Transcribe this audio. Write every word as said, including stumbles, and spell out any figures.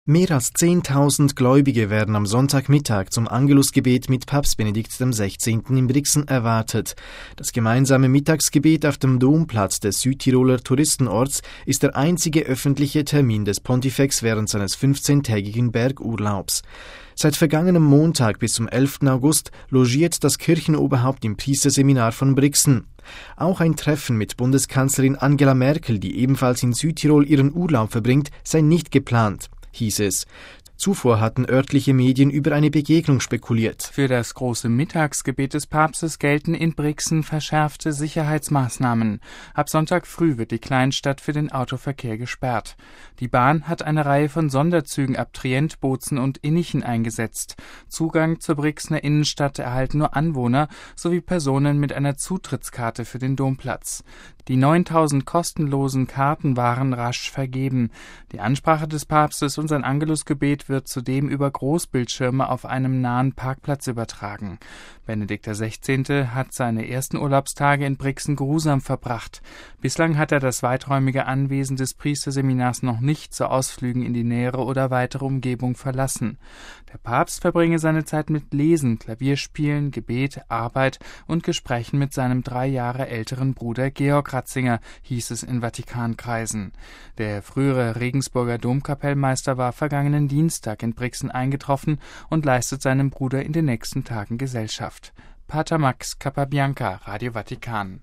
Mehr als zehntausend Gläubige werden am Sonntagmittag zum Angelusgebet mit Papst Benedikt der Sechzehnten in Brixen erwartet. Das gemeinsame Mittagsgebet auf dem Domplatz des Südtiroler Touristenorts ist der einzige öffentliche Termin des Pontifex während seines fünfzehntägigen Bergurlaubs. Seit vergangenem Montag bis zum elften August logiert das Kirchenoberhaupt im Priesterseminar von Brixen. Auch ein Treffen mit Bundeskanzlerin Angela Merkel, die ebenfalls in Südtirol ihren Urlaub verbringt, sei nicht geplant, hieß es. Zuvor hatten örtliche Medien über eine Begegnung spekuliert. Für das große Mittagsgebet des Papstes gelten in Brixen verschärfte Sicherheitsmaßnahmen. Ab Sonntag früh wird die Kleinstadt für den Autoverkehr gesperrt. Die Bahn hat eine Reihe von Sonderzügen ab Trient, Bozen und Innichen eingesetzt. Zugang zur Brixener Innenstadt erhalten nur Anwohner sowie Personen mit einer Zutrittskarte für den Domplatz. Die neuntausend kostenlosen Karten waren rasch vergeben. Die Ansprache des Papstes und sein Angelusgebet wird zudem über Großbildschirme auf einem nahen Parkplatz übertragen. Benedikt der Sechzehnte hat seine ersten Urlaubstage in Brixen geruhsam verbracht. Bislang hat er das weiträumige Anwesen des Priesterseminars noch nicht zu Ausflügen in die nähere oder weitere Umgebung verlassen. Der Papst verbringe seine Zeit mit Lesen, Klavierspielen, Gebet, Arbeit und Gesprächen mit seinem drei Jahre älteren Bruder Georg Ratzinger, hieß es in Vatikankreisen. Der frühere Regensburger Domkapellmeister war vergangenen Dienstag in Brixen eingetroffen und leistet seinem Bruder in den nächsten Tagen Gesellschaft. Pater Max Capabianca, Radio Vatikan.